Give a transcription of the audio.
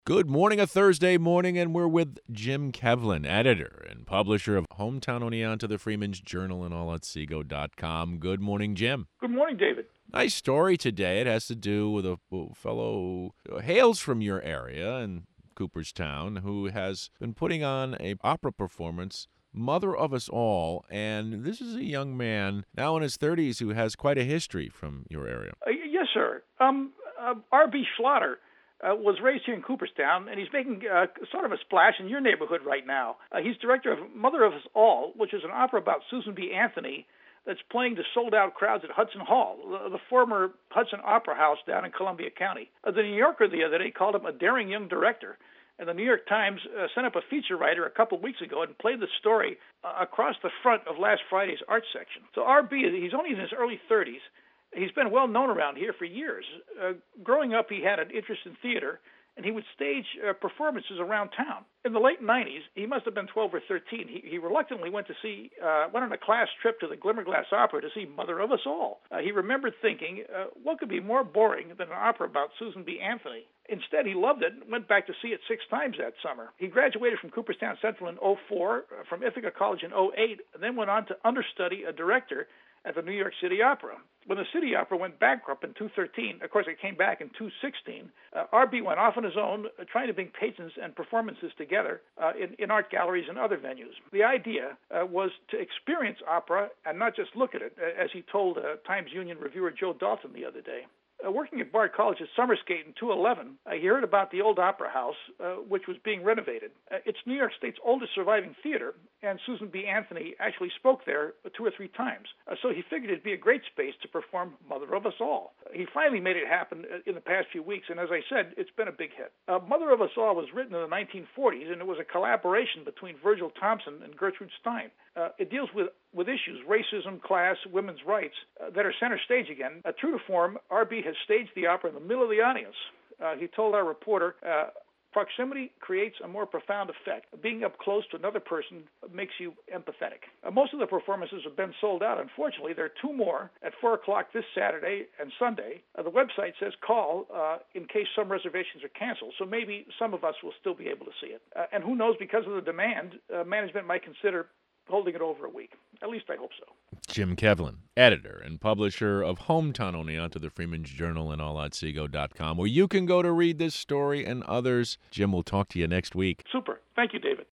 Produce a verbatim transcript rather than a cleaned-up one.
Good morning, a Thursday morning, and we're with Jim Kevlin, editor and publisher of Hometown Oneonta, the Freeman's Journal, and all at Seago dot com. Good morning, Jim. Good morning, David. Nice story today. It has to do with a fellow who hails from your area in Cooperstown who has been putting on a opera performance, Mother of Us All, and this is a young man now in his thirties who has quite a history from your area. Uh, yes, sir. Um, uh, R B. Schlatter uh, was raised here in Cooperstown, and he's making uh, sort of a splash in your neighborhood right now. Uh, he's director of Mother of Us All, which is an opera about Susan B. Anthony that's playing to sold-out crowds at Hudson Hall, the, the former Hudson Opera House down in Columbia County. Uh, the New Yorker the other day called him a daring young director. And the New York Times uh, sent up a feature writer a couple of weeks ago and played the story uh, across the front of last Friday's art section. So R B, he's only in his early thirties. He's been well known around here for years. Uh, growing up, he had an interest in theater, and he would stage uh, performances around town. In the late nineties, he must have been twelve or thirteen. He, he reluctantly went to see, uh, went on a class trip to the Glimmerglass Opera to see Mother of Us All. Uh, he remembered thinking, uh, what could be more boring than an opera about Susan B. Anthony? Instead, he loved it and went back to see it six times that summer. He graduated from Cooperstown Central in oh four, uh, from Ithaca College in oh eight, and then went on to understudy a director at the New York City Opera. When the City Opera went bankrupt in two thousand thirteen, of course it came back in two thousand sixteen, uh, R B went off on his own, uh, trying to bring patrons and performances together uh, in, in art galleries and other venues. The idea uh, was to experience opera and not just look at it, as he told uh, Times Union reviewer Joe Dalton the other day. Uh, working at Bard College's summer skate in two eleven, uh, he heard about the old opera house, uh, which was being renovated. Uh, it's New York State's oldest surviving theater, and Susan B. Anthony actually spoke there two or three times. Uh, so he figured it'd be a great space to perform Mother of Us All. Uh, he finally made it happen in the past few weeks, and as I said, it's been a big hit. Uh, Mother of Us All was written in the nineteen forties, and it was a collaboration between Virgil Thompson and Gertrude Stein. Uh, it deals with, with issues, racism, class, women's rights, uh, that are center stage again. Uh, true to form, R B has staged the opera in the middle of the audience. Uh, he told our reporter, uh, proximity creates a more profound effect. Being up close to another person makes you empathetic. Uh, most of the performances have been sold out. Unfortunately, there are two more at four o'clock this Saturday and Sunday. Uh, the website says call uh, in case some reservations are canceled, so maybe some of us will still be able to see it. Uh, and who knows, because of the demand, uh, management might consider holding it over a week. At least I hope so. Jim Kevlin, editor and publisher of Hometown Oneonta, the Freeman's Journal, and all at Seago dot com, where you can go to read this story and others. Jim, we'll talk to you next week. Super. Thank you, David.